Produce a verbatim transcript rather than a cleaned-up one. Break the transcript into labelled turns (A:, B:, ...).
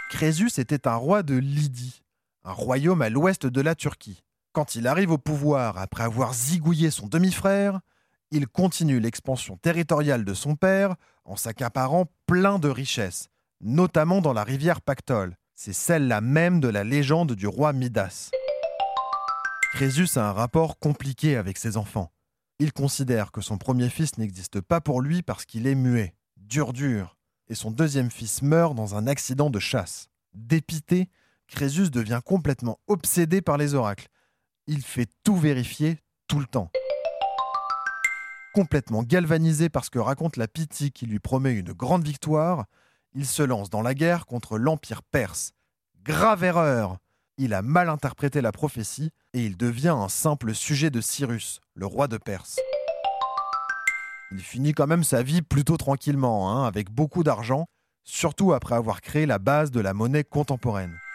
A: Crésus était un roi de Lydie, un royaume à l'ouest de la Turquie. Quand il arrive au pouvoir après avoir zigouillé son demi-frère, il continue l'expansion territoriale de son père en s'accaparant plein de richesses, notamment dans la rivière Pactole. C'est celle-là même de la légende du roi Midas. Crésus a un rapport compliqué avec ses enfants. Il considère que son premier fils n'existe pas pour lui parce qu'il est muet, dur dur, et son deuxième fils meurt dans un accident de chasse. Dépité, Crésus devient complètement obsédé par les oracles. Il fait tout vérifier tout le temps. Complètement galvanisé par ce que raconte la Pythie qui lui promet une grande victoire, il se lance dans la guerre contre l'Empire perse. Grave erreur! Il a mal interprété la prophétie et il devient un simple sujet de Cyrus, le roi de Perse. Il finit quand même sa vie plutôt tranquillement, hein, avec beaucoup d'argent, surtout après avoir créé la base de la monnaie contemporaine.